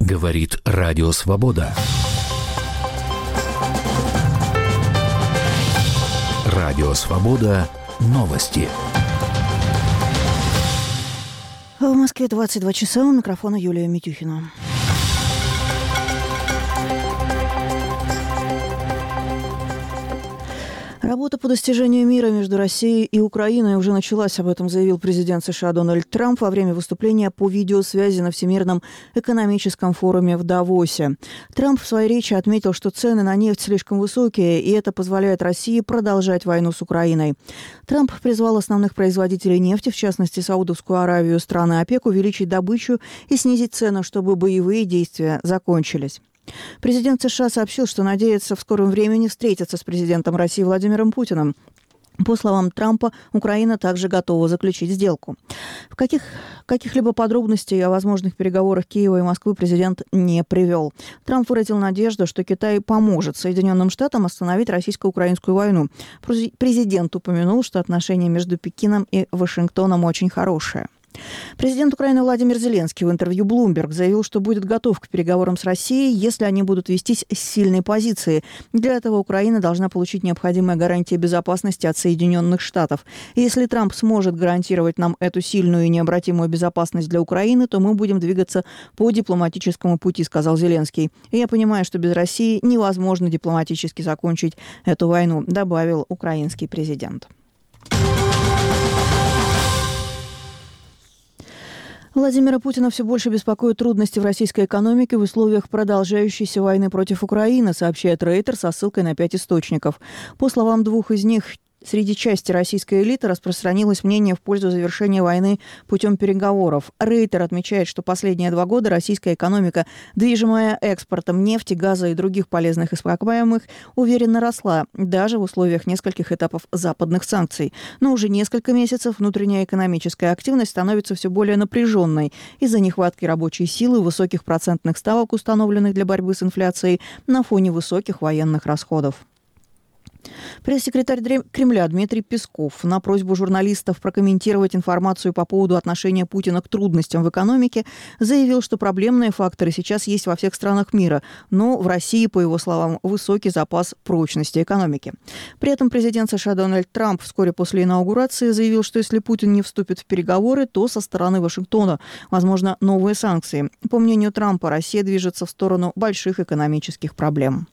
Говорит Радио Свобода. Радио Свобода. Новости. В Москве 22 часа. У микрофона Юлия Митюхина. Работа по достижению мира между Россией и Украиной уже началась. Об этом заявил президент США Дональд Трамп во время выступления по видеосвязи на Всемирном экономическом форуме в Давосе. Трамп в своей речи отметил, что цены на нефть слишком высокие, и это позволяет России продолжать войну с Украиной. Трамп призвал основных производителей нефти, в частности Саудовскую Аравию, страны ОПЕК, увеличить добычу и снизить цены, чтобы боевые действия закончились. Президент США сообщил, что надеется в скором времени встретиться с президентом России Владимиром Путиным. По словам Трампа, Украина также готова заключить сделку. Каких-либо подробностей о возможных переговорах Киева и Москвы президент не привел. Трамп выразил надежду, что Китай поможет Соединенным Штатам остановить российско-украинскую войну. Президент упомянул, что отношения между Пекином и Вашингтоном очень хорошие. Президент Украины Владимир Зеленский в интервью Bloomberg заявил, что будет готов к переговорам с Россией, если они будут вестись с сильной позиции. Для этого Украина должна получить необходимые гарантии безопасности от Соединенных Штатов. И если Трамп сможет гарантировать нам эту сильную и необратимую безопасность для Украины, то мы будем двигаться по дипломатическому пути, сказал Зеленский. И я понимаю, что без России невозможно дипломатически закончить эту войну, добавил украинский президент. Владимира Путина все больше беспокоят трудности в российской экономике в условиях продолжающейся войны против Украины, сообщает Рейтер со ссылкой на 5 источников. По словам двух из них, среди части российской элиты распространилось мнение в пользу завершения войны путем переговоров. Рейтер отмечает, что последние 2 года российская экономика, движимая экспортом нефти, газа и других полезных ископаемых, уверенно росла, даже в условиях нескольких этапов западных санкций. Но уже несколько месяцев внутренняя экономическая активность становится все более напряженной из-за нехватки рабочей силы, высоких процентных ставок, установленных для борьбы с инфляцией, на фоне высоких военных расходов. Пресс-секретарь Кремля Дмитрий Песков на просьбу журналистов прокомментировать информацию по поводу отношения Путина к трудностям в экономике заявил, что проблемные факторы сейчас есть во всех странах мира, но в России, по его словам, высокий запас прочности экономики. При этом президент США Дональд Трамп вскоре после инаугурации заявил, что если Путин не вступит в переговоры, то со стороны Вашингтона возможно новые санкции. По мнению Трампа, Россия движется в сторону больших экономических проблем.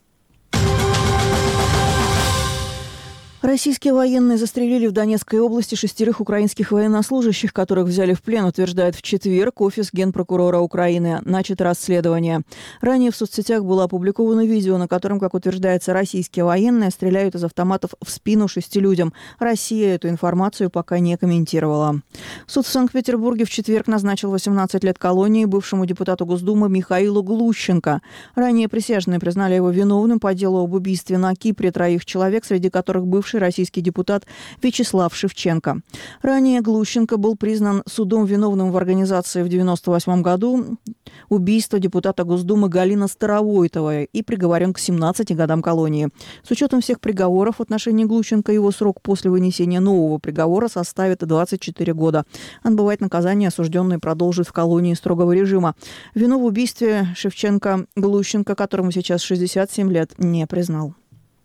Российские военные застрелили в Донецкой области 6 украинских военнослужащих, которых взяли в плен, утверждает в четверг офис генпрокурора Украины. Начато расследование. Ранее в соцсетях было опубликовано видео, на котором, как утверждается, российские военные стреляют из автоматов в спину 6 людям. Россия эту информацию пока не комментировала. Суд в Санкт-Петербурге в четверг назначил 18 лет колонии бывшему депутату Госдумы Михаилу Глущенко. Ранее присяжные признали его виновным по делу об убийстве на Кипре 3 человек, среди которых бывший российский депутат Вячеслав Шевченко. Ранее Глущенко был признан судом виновным в организации в 1998 году убийства депутата Госдумы Галины Старовойтовой и приговорен к 17 годам колонии. С учетом всех приговоров в отношении Глущенко, его срок после вынесения нового приговора составит 24 года. Отбывать наказание осужденный продолжит в колонии строгого режима. Вину в убийстве Шевченко Глущенко, которому сейчас 67 лет, не признал.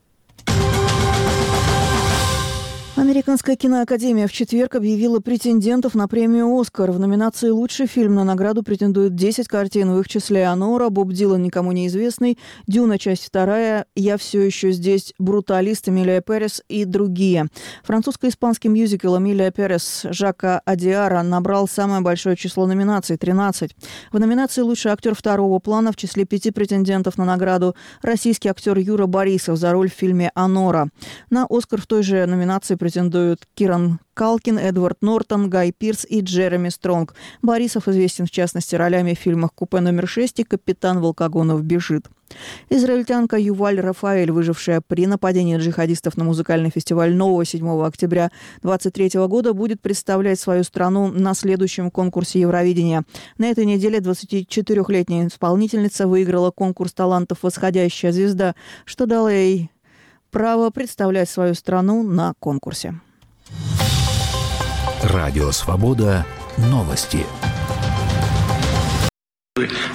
Американская киноакадемия в четверг объявила претендентов на премию «Оскар». В номинации «Лучший фильм» на награду претендуют 10 картин, в их числе «Анора», «Боб Дилан. Никому неизвестный», «Дюна. Часть 2», «Я все еще здесь», «Бруталист», «Эмилия Перес» и другие. Французско-испанский мюзикл «Эмилия Перес» Жака Адиара набрал самое большое число номинаций – 13. В номинации «Лучший актер второго плана» в числе 5 претендентов на награду российский актер Юра Борисов за роль в фильме «Анора». На «Оскар» в той же номинации претендуют Киран Калкин, Эдвард Нортон, Гай Пирс и Джереми Стронг. Борисов известен, в частности, ролями в фильмах «Купе номер 6» и «Капитан Волкогонов бежит». Израильтянка Юваль Рафаэль, выжившая при нападении джихадистов на музыкальный фестиваль «Нового» 7 октября 2023 года, будет представлять свою страну на следующем конкурсе Евровидения. На этой неделе 24-летняя исполнительница выиграла конкурс талантов «Восходящая звезда», что дало ей право представлять свою страну на конкурсе. Радио «Свобода». Новости.